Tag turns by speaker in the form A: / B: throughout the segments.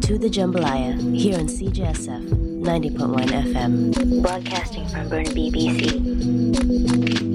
A: to the Jambalaya here on CJSF 90.1 FM, broadcasting from Burnaby, BC.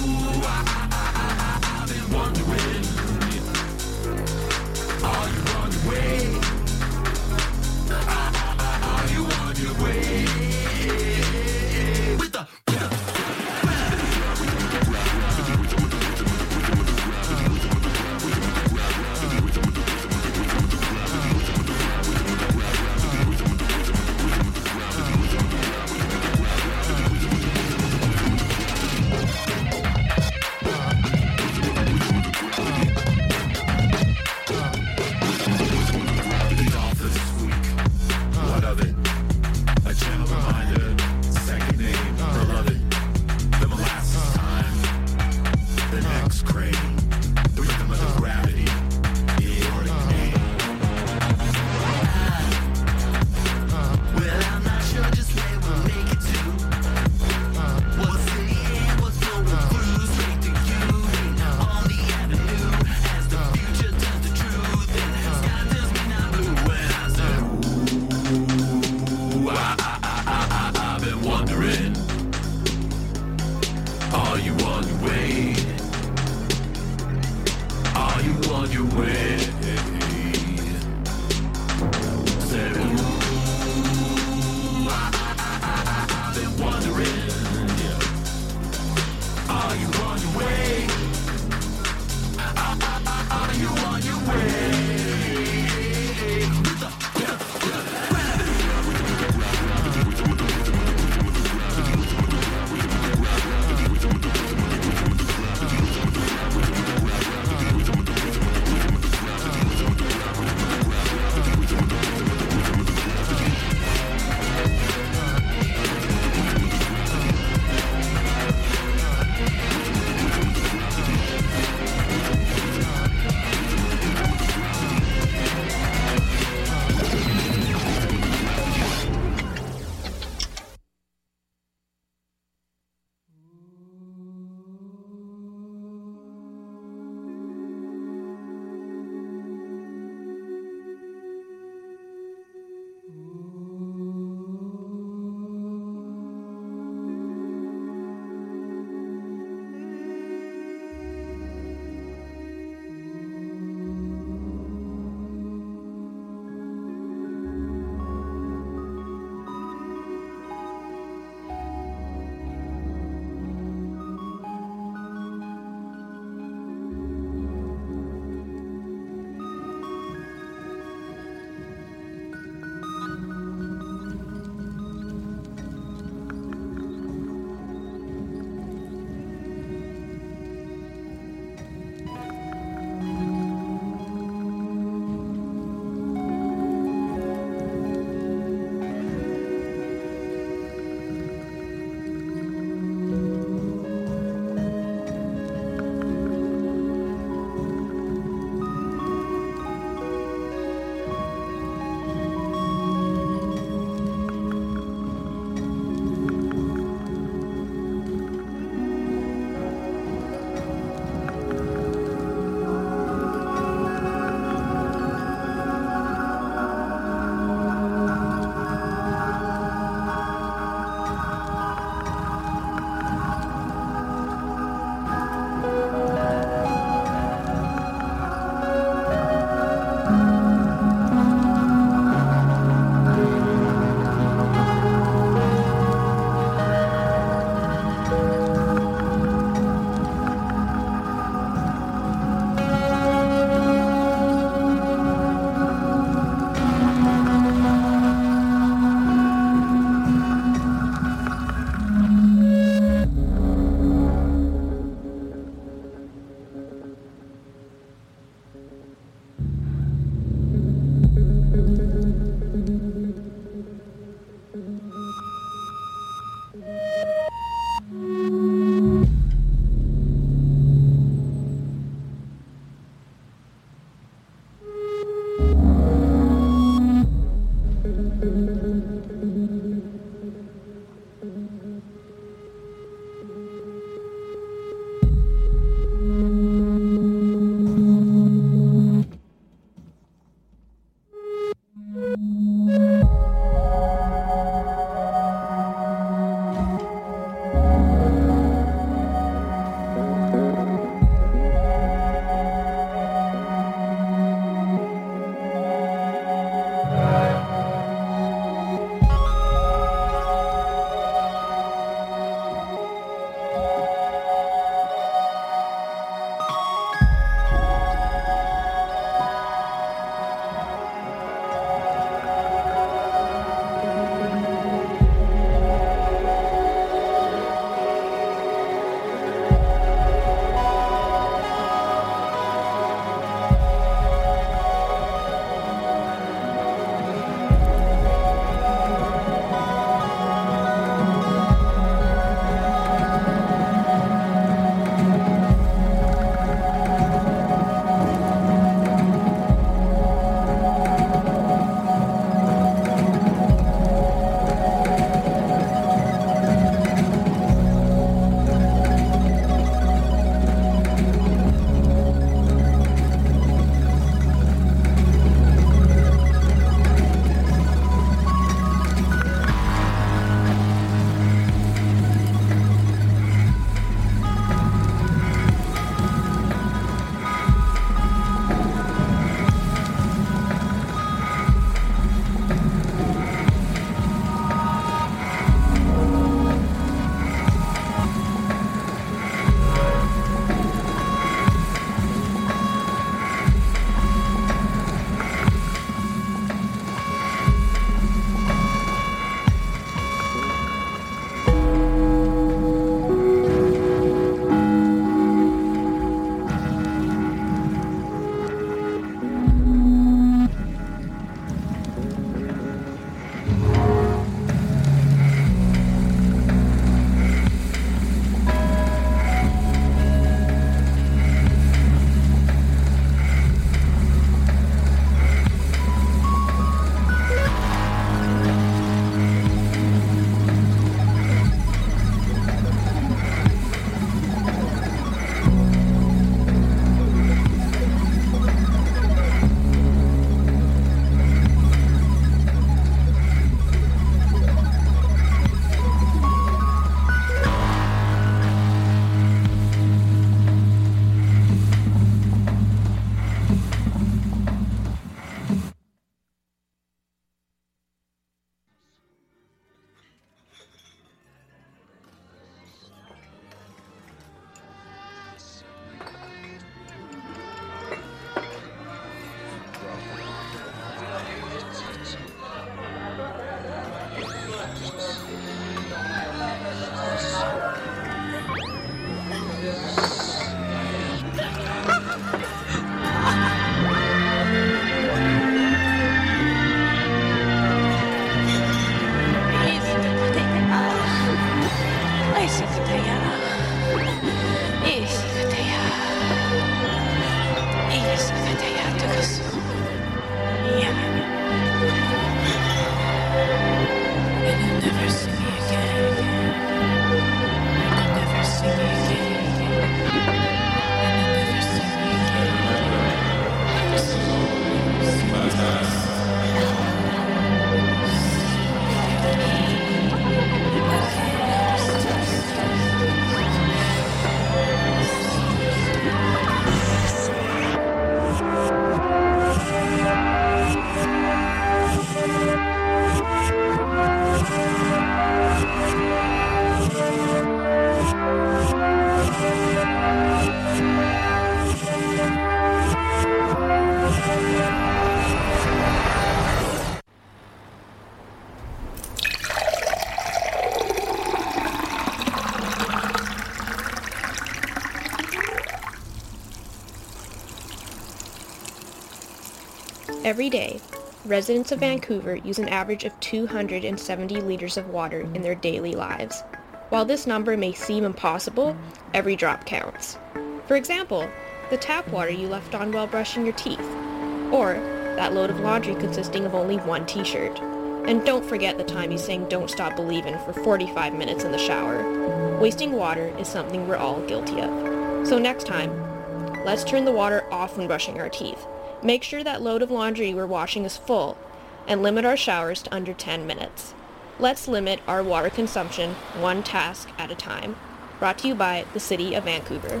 B: Every day, residents of Vancouver use an average of 270 liters of water in their daily lives. While this number may seem impossible, every drop counts. For example, the tap water you left on while brushing your teeth, or that load of laundry consisting of only one t-shirt. And don't forget the time you sang Don't Stop Believin' for 45 minutes in the shower. Wasting water is something we're all guilty of. So next time, let's turn the water off when brushing our teeth. Make sure that load of laundry we're washing is full, and limit our showers to under 10 minutes. Let's limit our water consumption one task at a time. Brought to you by the City of Vancouver.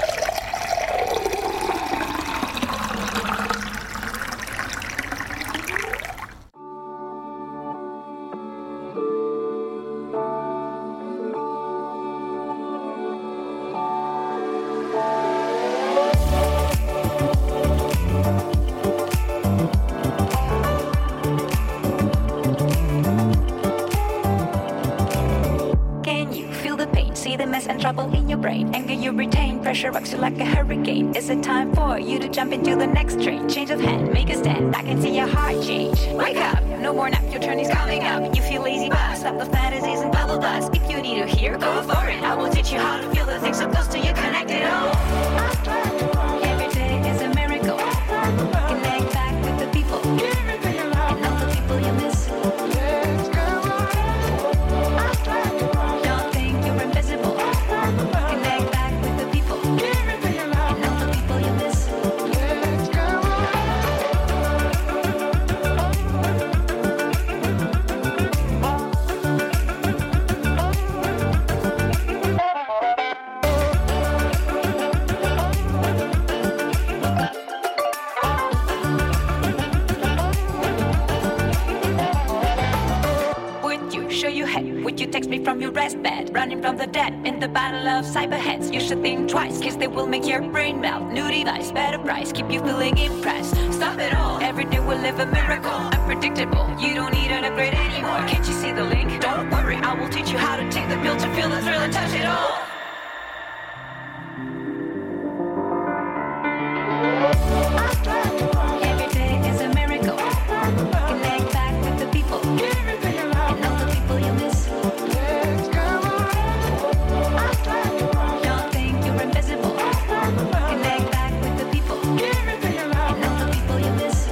C: Trouble in your brain, anger you retain, pressure rocks you like a hurricane. Is it time for you to jump into the next train? Change of hand, make a stand, I can see your heart change. Wake up, no more nap, your turn is coming up. You feel lazy, but stop the fantasies and bubble dust. If you need to hear, go for it. I will teach you how to feel the things so close to you, connect it all. Every day is a miracle. Connect back with the people and all the people you miss. Don't think you're invisible. Connect back with the people and all the people you miss. Would you show your head? Would you text me from your rest bed? Running from the dead in the battle of cyberheads. You should think twice, cause they will make your brain melt. New device, better price, keep you feeling impressed. Stop it all, every day we'll live a miracle. Unpredictable, you don't need an upgrade anymore. Can't you see the link? Don't worry, I will teach you how to take the pill to feel the thrill and touch it all. Every day is a miracle. Connect back with the people and all the people you miss. Don't think you're invisible. Connect back with the people and all the people you miss.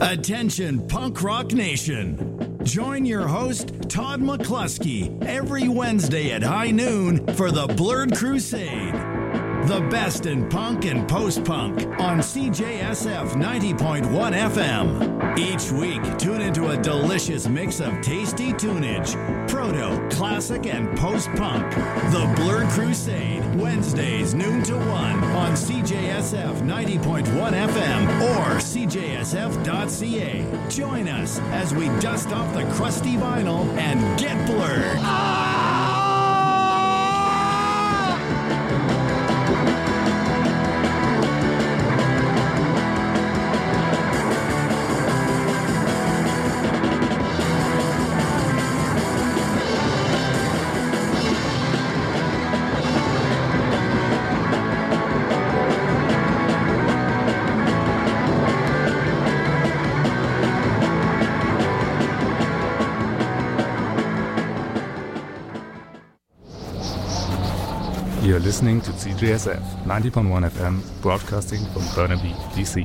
D: Attention, Punk Rock Nation. Join your host, Todd McCluskey, every Wednesday at high noon for the Blurred Crusade. The best in punk and post-punk on CJSF 90.1 FM. Each week, tune into a delicious mix of tasty tunage, proto, classic, and post-punk. The Blurred Crusade, Wednesdays noon to 1 on CJSF 90.1 FM or CJSF.ca. Join us as we dust off the crusty vinyl and get blurred.
E: You're listening to CJSF 90.1 FM, broadcasting from Burnaby, DC.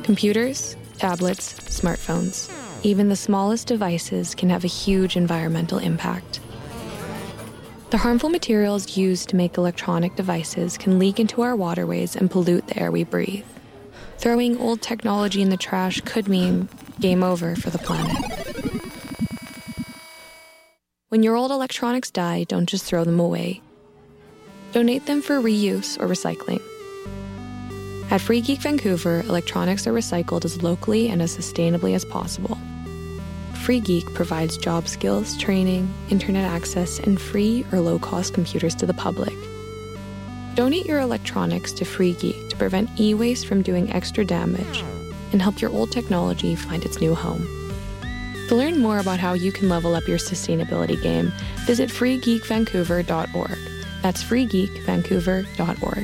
F: Computers, tablets, smartphones, even the smallest devices can have a huge environmental impact. The harmful materials used to make electronic devices can leak into our waterways and pollute the air we breathe. Throwing old technology in the trash could mean game over for the planet. When your old electronics die, don't just throw them away. Donate them for reuse or recycling. At Free Geek Vancouver, electronics are recycled as locally and as sustainably as possible. Free Geek provides job skills, training, internet access, and free or low-cost computers to the public. Donate your electronics to Free Geek to prevent e-waste from doing extra damage and help your old technology find its new home. To learn more about how you can level up your sustainability game, visit freegeekvancouver.org. That's freegeekvancouver.org.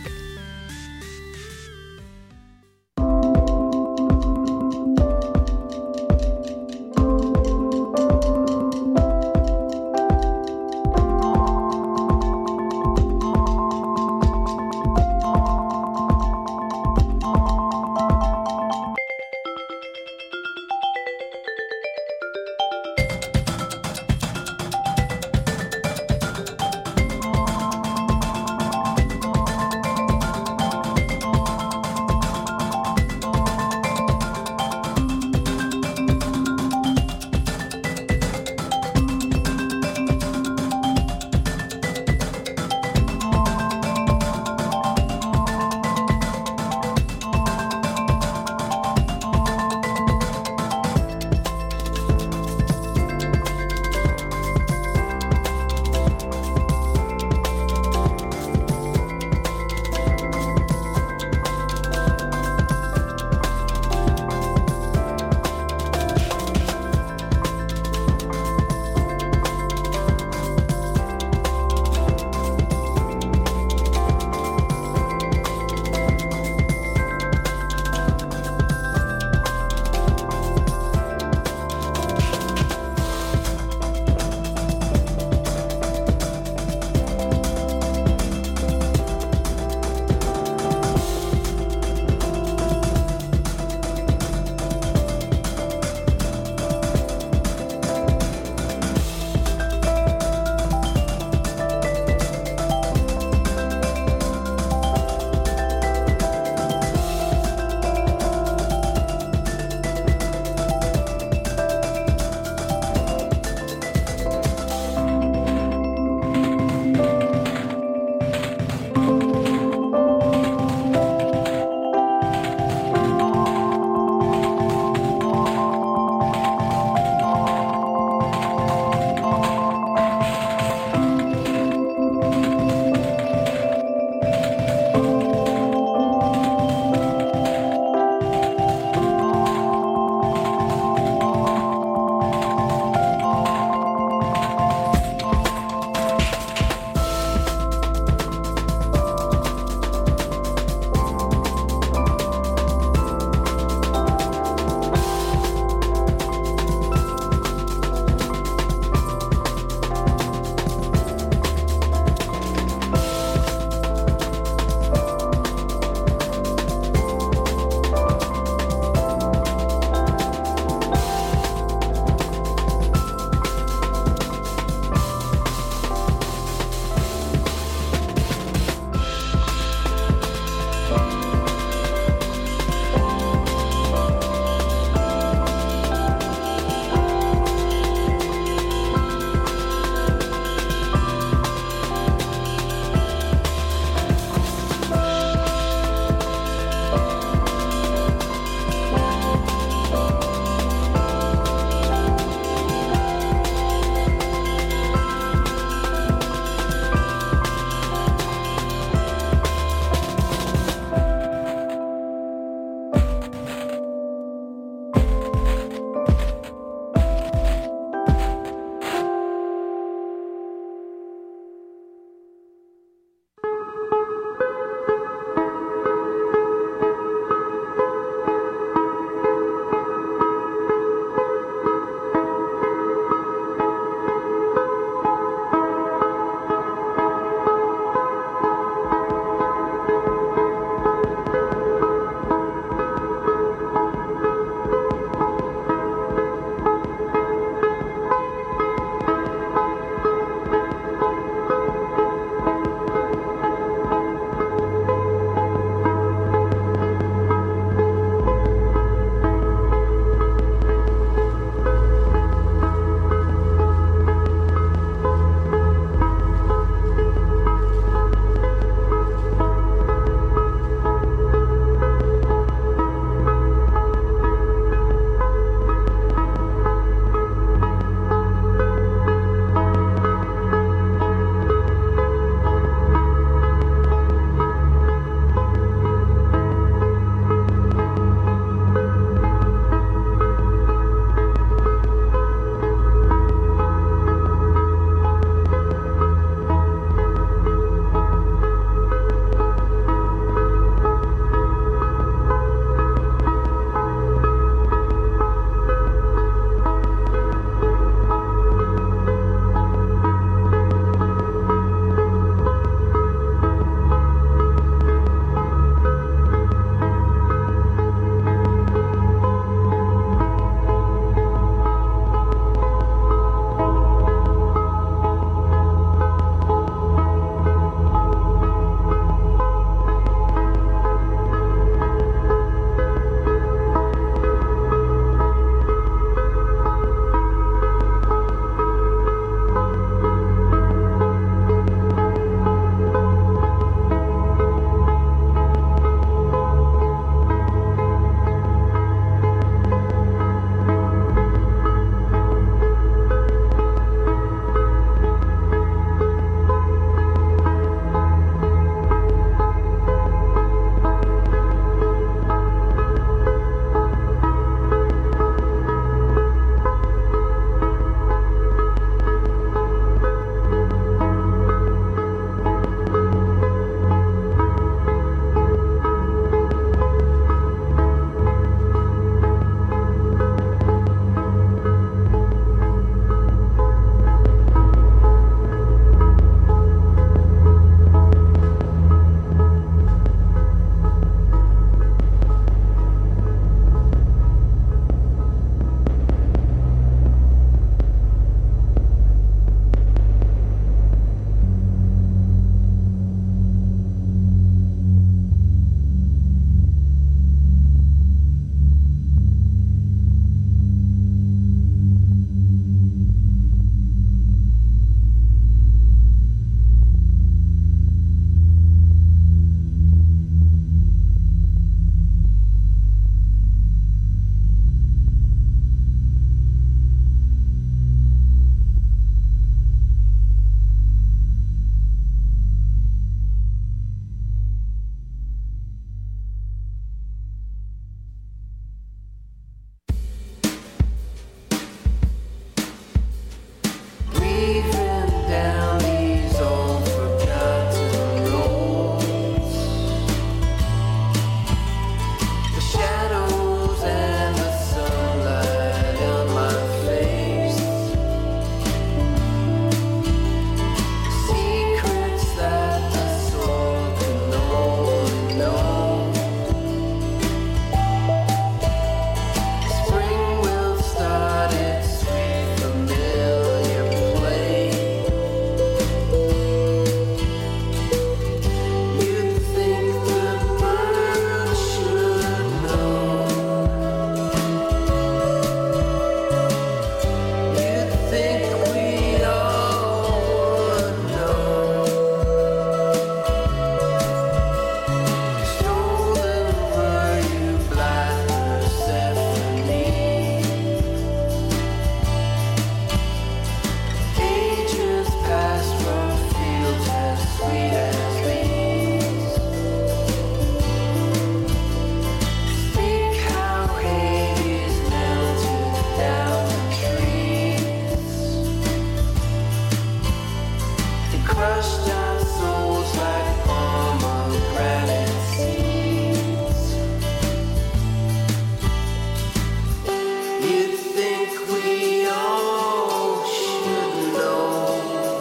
G: crushed our souls like pomegranate seeds. You'd think we all should know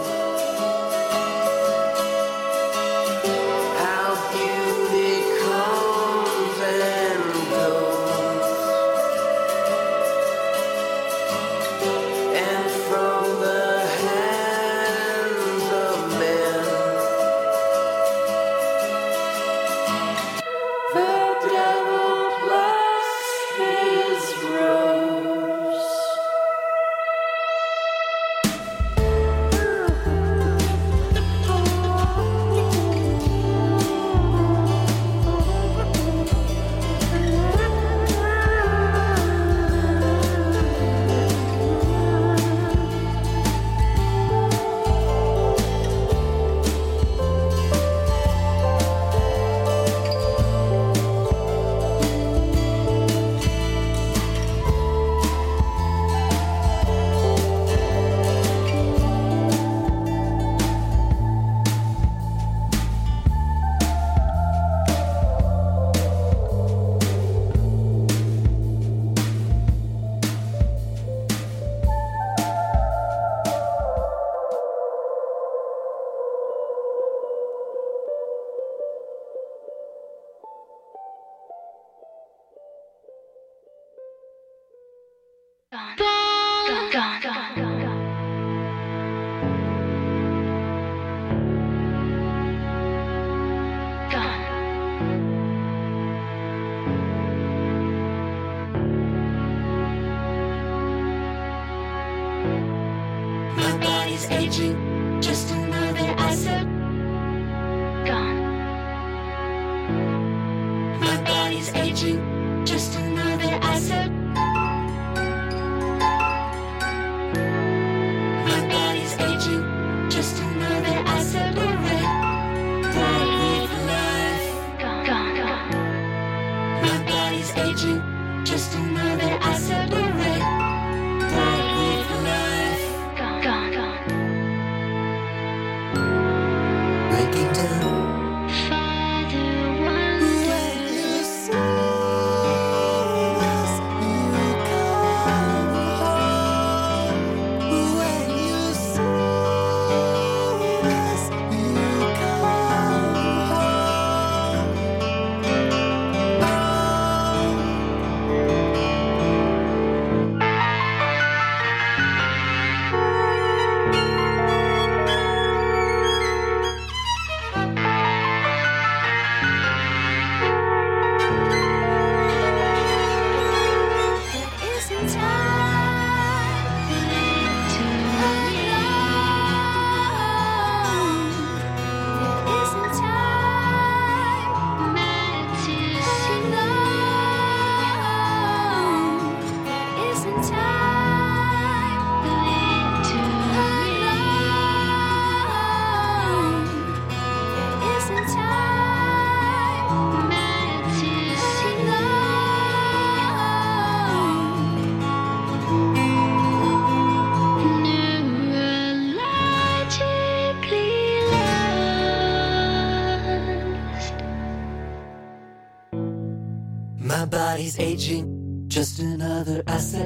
G: how beauty comes and goes, and from the hands of men, the devil plucks his rose. My body's aging, just another asset. Gone. My body's aging, just another asset. My body's aging, just another asset. Already bought with life. Gone. My body's aging, just another asset. Already bought with life. Gone. Breaking down. Father, wonder you see us, you come home. When you see us, you come home. There isn't time to alone. There isn't time meant to see alone. There isn't time to alone. There isn't time meant to see neurologically lost. My body's aging, just another asset.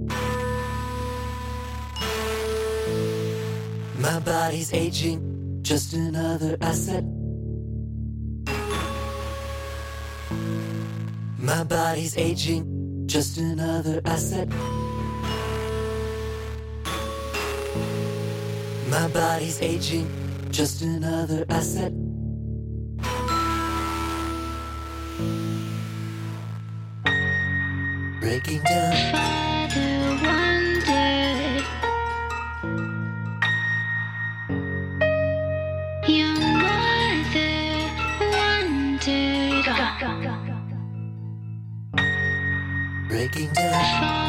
G: My body's aging, just another asset. My body's aging, just another asset. My body's aging, just another asset. Breaking down. Father wondered, your mother wondered. Breaking down.